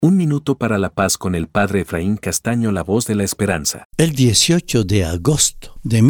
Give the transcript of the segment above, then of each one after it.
Un minuto para la paz con el padre Efraín Castaño, la voz de la esperanza. El 18 de agosto de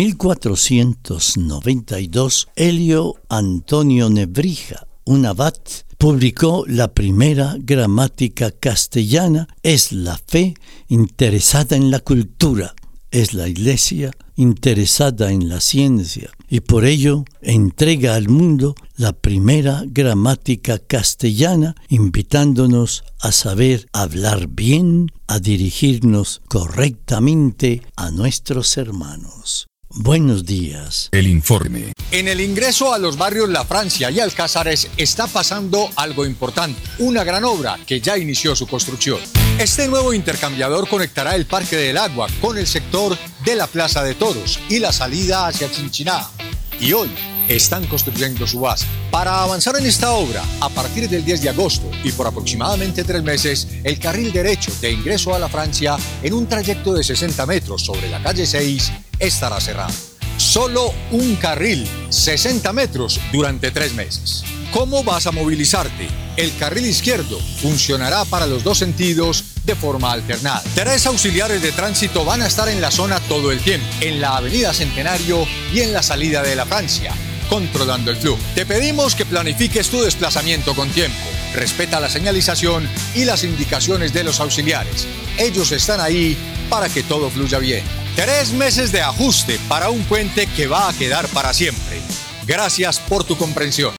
1492, Elio Antonio Nebrija, un abad, publicó la primera gramática castellana. Es la fe interesada en la cultura, es la Iglesia interesada en la ciencia, y por ello entrega al mundo la primera gramática castellana, invitándonos a saber hablar bien, a dirigirnos correctamente a nuestros hermanos. Buenos días. El informe. En el ingreso a los barrios La Francia y Alcázares está pasando algo importante, una gran obra que ya inició su construcción. Este nuevo intercambiador conectará el Parque del Agua con el sector de la Plaza de Toros y la salida hacia Chinchiná. Y hoy están construyendo su base. Para avanzar en esta obra, a partir del 10 de agosto y por aproximadamente 3 meses, el carril derecho de ingreso a La Francia en un trayecto de 60 metros sobre la calle 6 estará cerrado. Solo un carril, 60 metros durante 3 meses. ¿Cómo vas a movilizarte? El carril izquierdo funcionará para los dos sentidos de forma alternada. 3 auxiliares de tránsito van a estar en la zona todo el tiempo, en la avenida Centenario y en la salida de La Francia, controlando el flujo. Te pedimos que planifiques tu desplazamiento con tiempo. Respeta la señalización y las indicaciones de los auxiliares. Ellos están ahí para que todo fluya bien. 3 meses de ajuste para un puente que va a quedar para siempre. Gracias por tu comprensión.